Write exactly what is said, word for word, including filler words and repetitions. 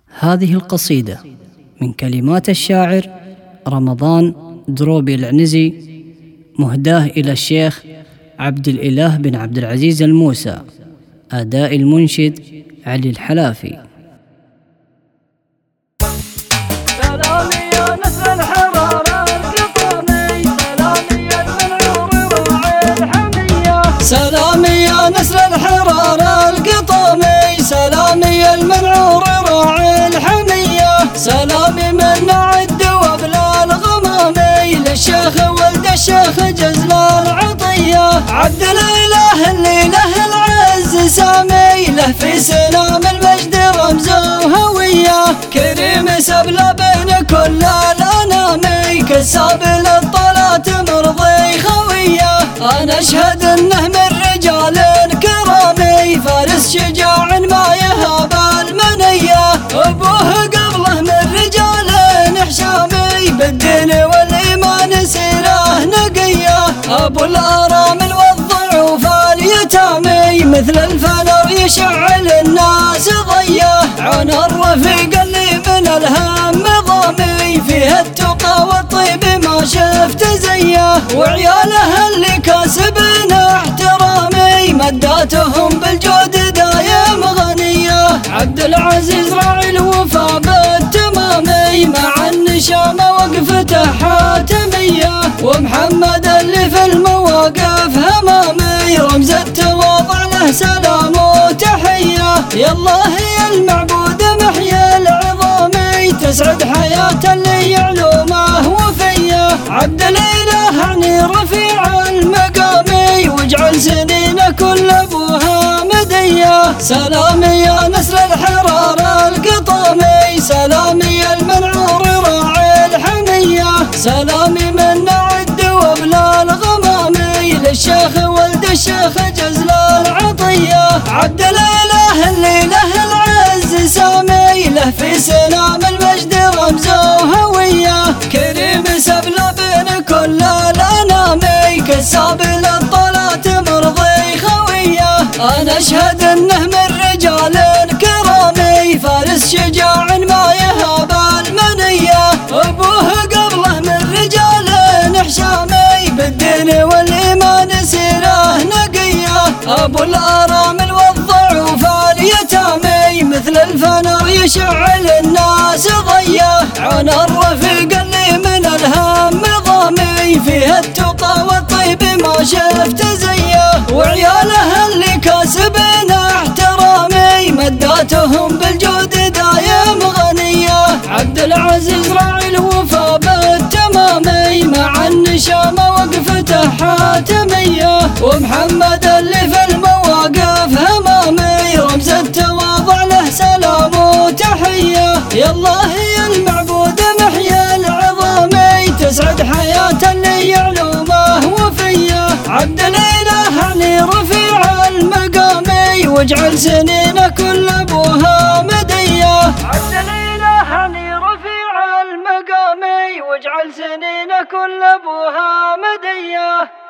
هذه القصيدة من كلمات الشاعر رمضان دروبي العنزي، مهداة إلى الشيخ عبد الإله بن عبد العزيز الموسى، أداء المنشد علي الحلافي. سلامي يا نسل الحرارة القطامي، سلامي المنعور راعي الحمية. سلامي يا نسل الحرارة القطامي، سلامي المنعور راعي الحمية. سلامي من نعد وبلا الغمامي، للشيخ ولد الشيخ جزل العطية. عبد الإله اللي له العز سامي، له في سلام المجد رمز وهوية. كريم سبل بين كل الأنامي، كساب للطلات مرضي خوية. أنا أشهد أنه من رجال كرامي، فارس شجاع ما يهاب المنية. أبوه قبله من رجال حشامي، بالدين والإيمان سيره نقية. أبو الأرامل والضعوف اليتامي، مثل الفلر يشعل الناس ضيه. عن الرفيق اللي من الهم ضامي، فيه التقى والطيب ما شفت زيه. وعياله اللي كاسبين احترامي، مداتهم بالجود دايم غنيه. عبد العزيز راعي الوفا بالتمامي، مع النشامة وقفته حاتمية. ومحمد اللي في المواقف همامي، رمز التواضع له سلام وتحية. يا الله يا المعبود محيي العظامي، تسعد حياة اللي يعلومه وفيه. عبد الإله عني رفيع المقامي، واجعل سنين كل ابوها مدية. سلامي يا نسل الحرارة القطامي، سلامي المنعور راعي الحمية. سلامي من نعد وبلا الغمامي، للشيخ ولد الشيخ جزل العطية. عبد الإله اللي له العز سامي، له في سلام المجد رمز وهوية. كريم سبل بين كل الأنامي، كساب للطلات مرضي خوية. أنا أشهد أنه من رجال كرامي، فارس شجاع ما يهاب المنية. أبوه قبله من رجال حشامي، بالدين والإيمان سيره نقية. أبو الأرامل والضعوف اليتامي، مثل الفنر يشعل الناس ضيه. عن الرفيق اللي من الهم ضامي، فيه التقى والطيب ما شفت زيه. وعياله اللي كاسبين احترامي، مداتهم بالجود دايم غنيه. عبد العزيز راعي الوفا بالتمامي، مع النشامة وقفته حاتمية. ومحمد اللي في المواقف همامي، رمز التواضع له سلام وتحية. يا الله يا المعبود محيي العظامي، تسعد حياة اللي يعلومه وفيه. عبد الإله عني رفيع المقامي، واجعل سنين كل ابوها مدية. عبد الإله عني رفيع المقامي، واجعل سنين كل ابوها مدية.